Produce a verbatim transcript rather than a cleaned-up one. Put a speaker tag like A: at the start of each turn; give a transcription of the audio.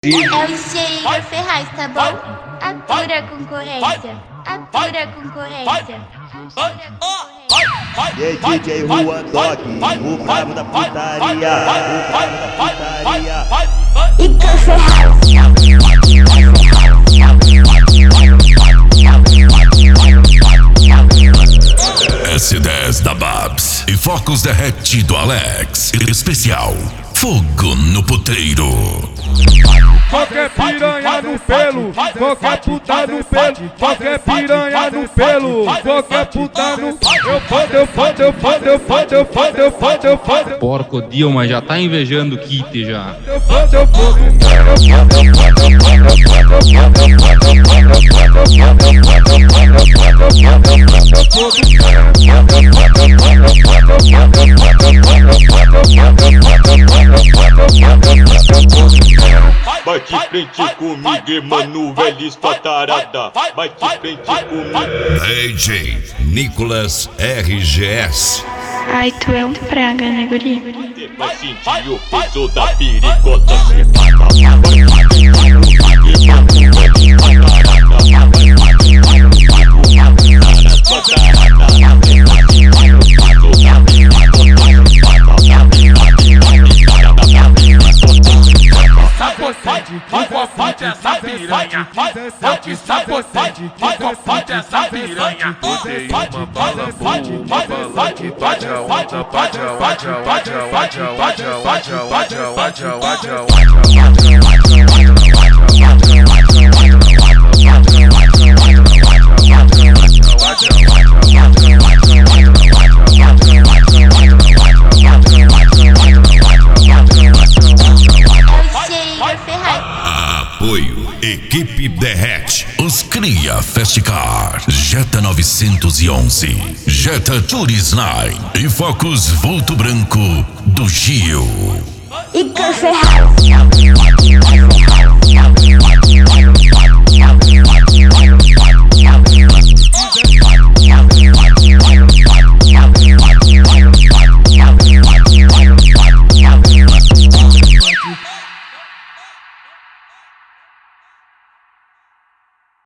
A: É o Igor Ferraz, tá bom? Atura a concorrência. Atura a concorrência.
B: E aí, D J Juan Dog, o brabo da putaria, o brabo da putaria.
A: Igor Ferraz.
C: S dez da Babs e Focos derretido Alex. Especial Fogo no Puteiro.
D: Qualquer piranha no pelo, qualquer puta no pelo, qualquer piranha no pelo, qualquer puta no. Eu fodo, eu fodo, eu fodo, eu fodo, eu fodo, eu fodo, eu fodo.
E: Porco Dilma já tá invejando o kit já.
D: Eu fodo, eu fodo,
F: Bate frente comigo, mano, velho, espatarada. Bate frente comigo.
C: D J Nicolas R G S.
G: Ai, tu é um praga, né, guri?
F: Você vai sentir o peso da pericota.
D: Sapocete, que cofute essa piranha. Pode sapocete, que cofute essa piranha. Usei uma bala boa, uma bala que bate a onda, bate a bate a bate a bate a bate a bate a bate a bate a bate a
C: Apoio Equipe Derrete, os Cria Festicar, Jetta novecentos e onze, Jetta Tourist Nine e Focus Vulto Branco do Gil.
A: Igor Ferraz.